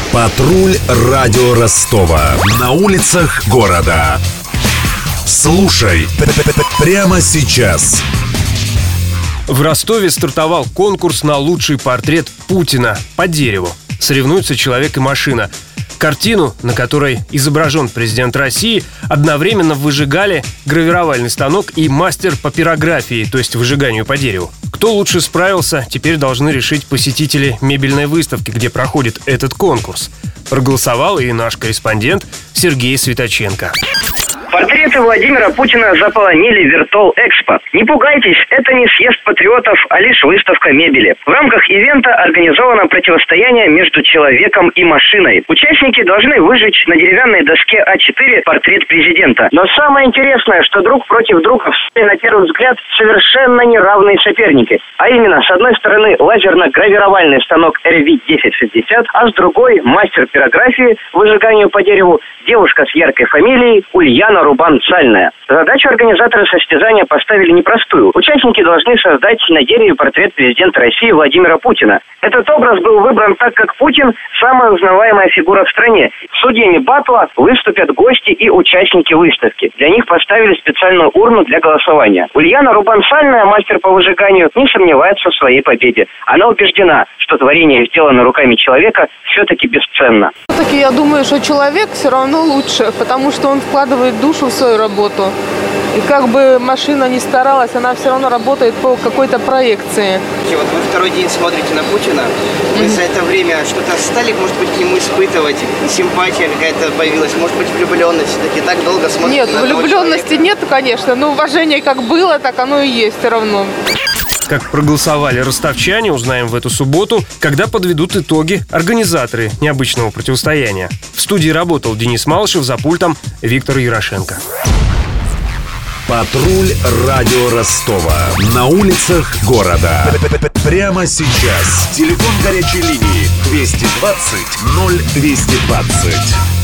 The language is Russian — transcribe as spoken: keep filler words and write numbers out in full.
Патруль радио Ростова. На улицах города. Слушай прямо сейчас. В Ростове стартовал конкурс на лучший портрет Путина по дереву. Соревнуются человек и машина. Картину, на которой изображен президент России, одновременно выжигали гравировальный станок и мастер по пирографии, то есть выжиганию по дереву. Кто лучше справился, теперь должны решить посетители мебельной выставки, где проходит этот конкурс. Проголосовал и наш корреспондент Сергей Светоченко. Портреты Владимира Путина заполонили Виртуал Экспо. Не пугайтесь, это не съезд патриотов, а лишь выставка мебели. В рамках ивента организовано противостояние между человеком и машиной. Участники должны выжечь на деревянной доске а четыре портрет президента. Но самое интересное, что друг против друга встали на первый взгляд совершенно неравные соперники. А именно, с одной стороны лазерно-гравировальный станок эр ви десять шестьдесят, а с другой мастер пирографии, выжиганию по дереву, девушка с яркой фамилией Ульяна Рубан-Сальная. Задачу организаторы состязания поставили непростую. Участники должны создать на дереве портрет президента России Владимира Путина. Этот образ был выбран так, как Путин – самая узнаваемая фигура в стране. Судьями батла выступят гости и участники выставки. Для них поставили специальную урну для голосования. Ульяна Рубан-Сальная, мастер по выжиганию, не сомневается в своей победе. Она убеждена, что творение, сделанное руками человека, все-таки бесценно. Все-таки я думаю, что человек все равно лучше, потому что он вкладывает душу в свою работу. И как бы машина ни старалась, она все равно работает по какой-то проекции. Вот вы второй день смотрите на Путина. Вы mm-hmm. за это время что-то стали, может быть, к нему испытывать? Симпатия какая-то появилась? Может быть, влюбленность? Все-таки так долго смотрите нет, на влюбленности нет, конечно. Но уважение как было, так оно и есть все равно. Как проголосовали ростовчане, узнаем в эту субботу, когда подведут итоги организаторы необычного противостояния. В студии работал Денис Малышев, за пультом Виктор Ярошенко. Патруль радио Ростова. На улицах города. Прямо сейчас. Телефон горячей линии двести двадцать ноль двести двадцать.